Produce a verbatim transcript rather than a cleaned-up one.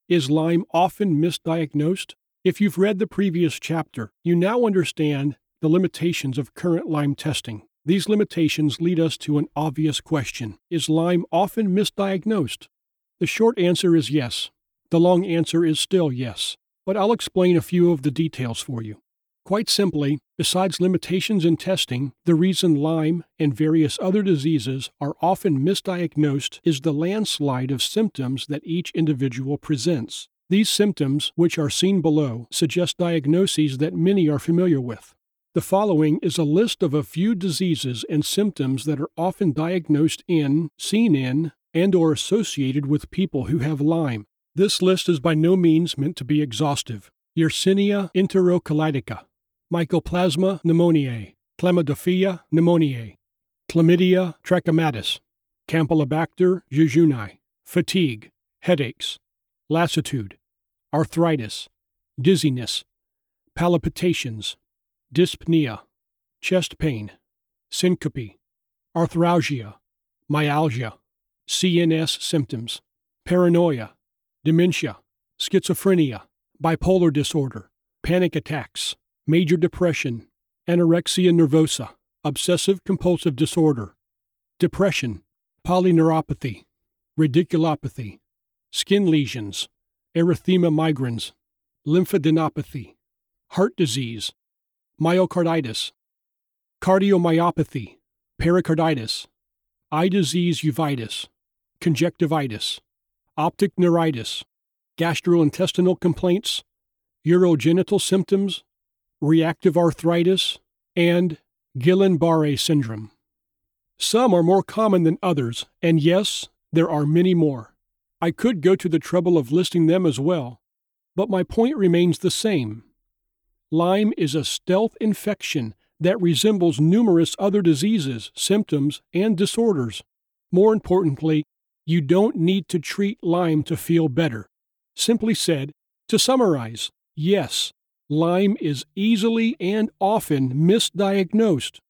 Is Lyme often misdiagnosed? If you've read the previous chapter, you now understand the limitations of current Lyme testing. These limitations lead us to an obvious question. Is Lyme often misdiagnosed? The short answer is yes. The long answer is still yes. But I'll explain a few of the details for you. Quite simply, besides limitations in testing, the reason Lyme and various other diseases are often misdiagnosed is the landslide of symptoms that each individual presents. These symptoms, which are seen below, suggest diagnoses that many are familiar with. The following is a list of a few diseases and symptoms that are often diagnosed in, seen in, and or associated with people who have Lyme. This list is by no means meant to be exhaustive. Yersinia enterocolitica, Mycoplasma pneumoniae, Chlamydophila pneumoniae, Chlamydia trachomatis, Campylobacter jejuni, fatigue, headaches, lassitude, arthritis, dizziness, palpitations, dyspnea, chest pain, syncope, arthralgia, myalgia, C N S symptoms, paranoia, dementia, schizophrenia, bipolar disorder, panic attacks, major depression, anorexia nervosa, obsessive-compulsive disorder, depression, polyneuropathy, radiculopathy, skin lesions, erythema migrans, lymphadenopathy, heart disease, myocarditis, cardiomyopathy, pericarditis, eye disease uveitis, conjunctivitis, optic neuritis, gastrointestinal complaints, urogenital symptoms, reactive arthritis, and Guillain-Barré syndrome. Some are more common than others, and yes, there are many more. I could go to the trouble of listing them as well, but my point remains the same. Lyme is a stealth infection that resembles numerous other diseases, symptoms, and disorders. More importantly, you don't need to treat Lyme to feel better. Simply said, to summarize, yes, Lyme is easily and often misdiagnosed.